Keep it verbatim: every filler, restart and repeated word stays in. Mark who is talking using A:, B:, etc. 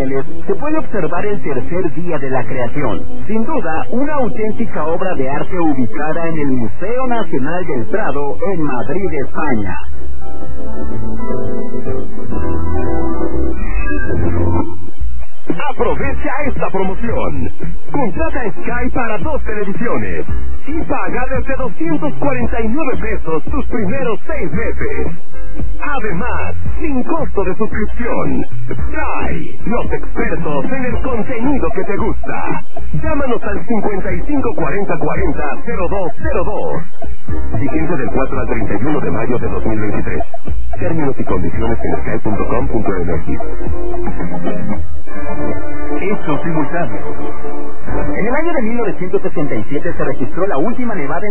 A: Ángeles se puede observar el tercer día de la creación. Sin duda, una auténtica obra de arte ubicada en el Museo Nacional del Prado, en Madrid, España.
B: Aprovecha esta promoción. Contrata Sky para dos televisiones y paga desde doscientos cuarenta y nueve pesos tus primeros seis meses. Además, sin costo de suscripción. Sky, los expertos en el contenido que te gusta. Llámanos al cincuenta y cinco cuarenta cuarenta cero dos cero dos. Vigente del cuatro al treinta y uno de mayo de dos mil veintitrés. Términos y condiciones en sky punto com punto m x.
A: Hechos simultáneos. En el año de mil novecientos sesenta y siete se registró la última nevada en